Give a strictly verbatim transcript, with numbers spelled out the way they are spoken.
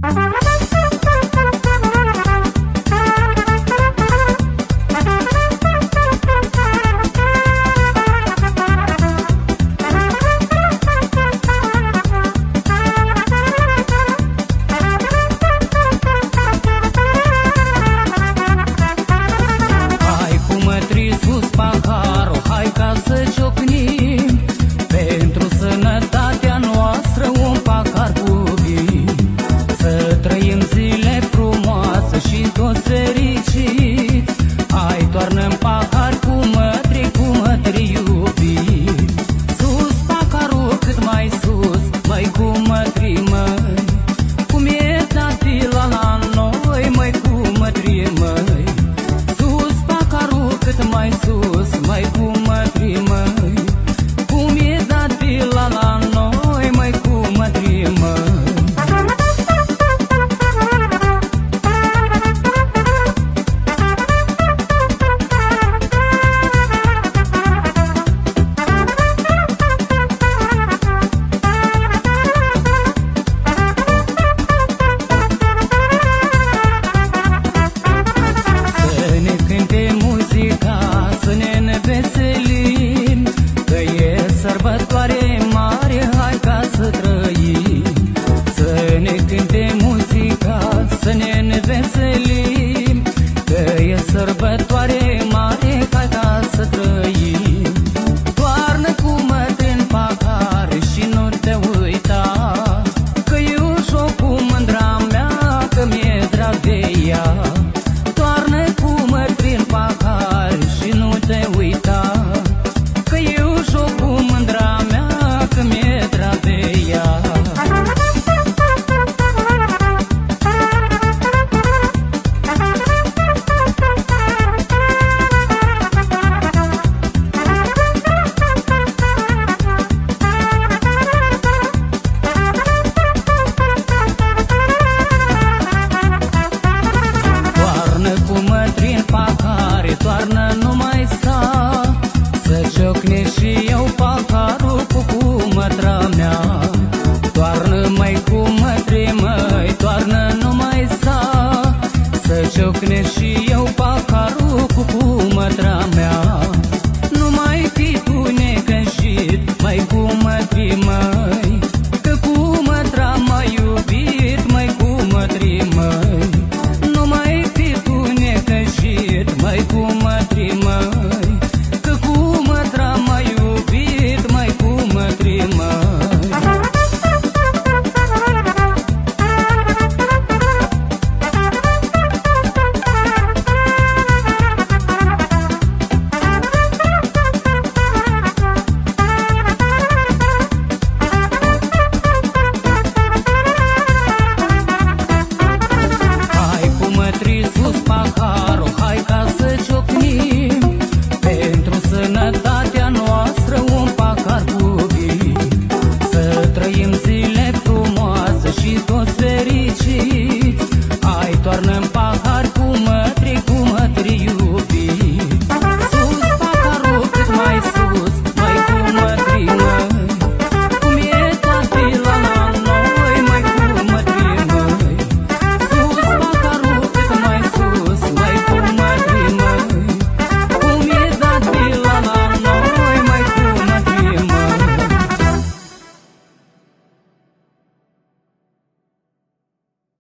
Sărbătoare mare, hai ca să trăim. Toarnă cu mătri în pahar și nu te uita, că eu joc cu mândra mea, că mi-e drag de ea. Toarnă cu mătri în pahar și nu te uita, că eu joc cu mândra mea, că mi-e drag de ea. Toarnă numai sta, să ciocne și eu paharul cu cumătra mea. Toarnă mai cu mătri, măi, toarnă numai sta, să ciocne și